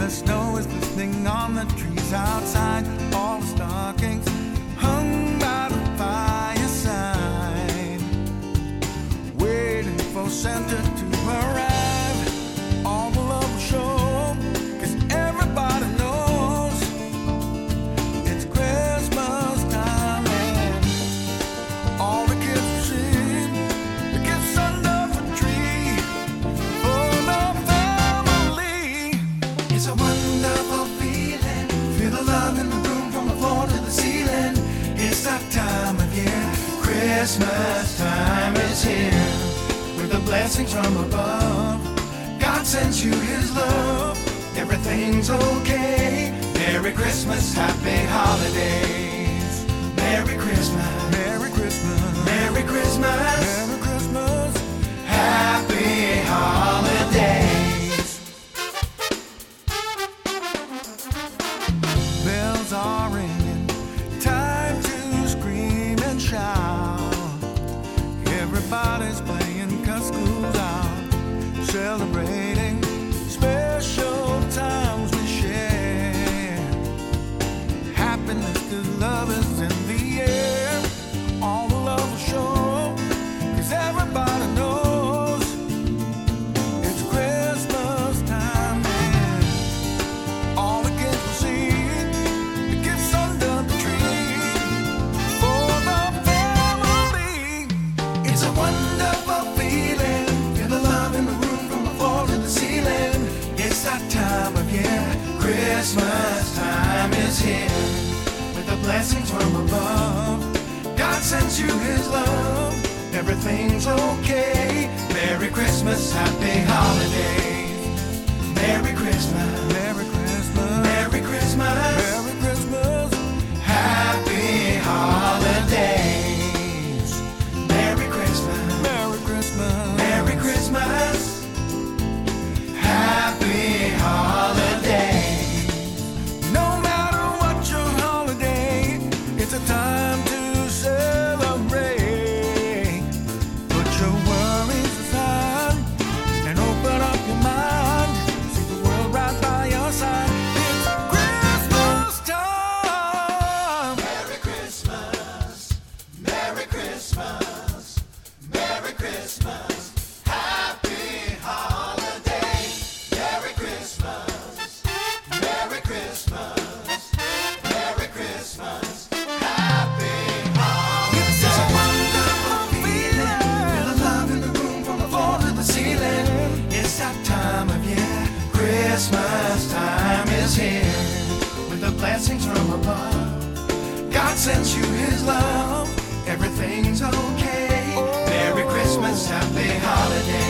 The snow is glistening on the trees outside. All the stockings hung by the fireside, waiting for Santa to arrive. All the love will show, 'cause everybody knows it's Christmas time, and all the kids will sing the gifts under the tree for the family. It's a wonderful feeling. Feel the love in the room from the floor to the ceiling. It's that time of year. Christmas time is here. With the blessings from above, God sends you His love. Everything's okay. Merry Christmas, happy holidays. Merry Christmas, Merry Christmas, Merry Christmas, Merry Christmas, happy holidays. Bells are ringing, time to scream and shout. Everybody's playing 'cause school's out, celebrating special times we share. Happiness 'cause love is in the air. All the love will show, 'cause everybody knows it's Christmas time, and all the kids will see the gifts under the tree for the family. It's a wonderful feeling. Feel the love in the room from the floor to the ceiling. It's that time of year. Christmas time is here. With the blessings from above, God sends you His love. Everything's okay. Merry Christmas, happy holidays. Merry Christmas, Merry Christmas, Merry Christmas, Merry Christmas, happy holidays. Merry Christmas, Merry Christmas, Merry Christmas, happy holidays. No matter what your holiday, it's a time to celebrate. Put your worries aside and open up your mind. See the world right by your side. It's Christmas time. Merry Christmas, Merry Christmas, Merry Christmas, happy holidays. Merry Christmas, Merry Christmas, Merry Christmas, happy holidays. It's a wonderful feeling. Feel the love in the room from the floor to the ceiling. It's that time of year. Christmas time is here. With the blessings from above, God sends you His love. Everything's okay. Merry Christmas, happy holidays.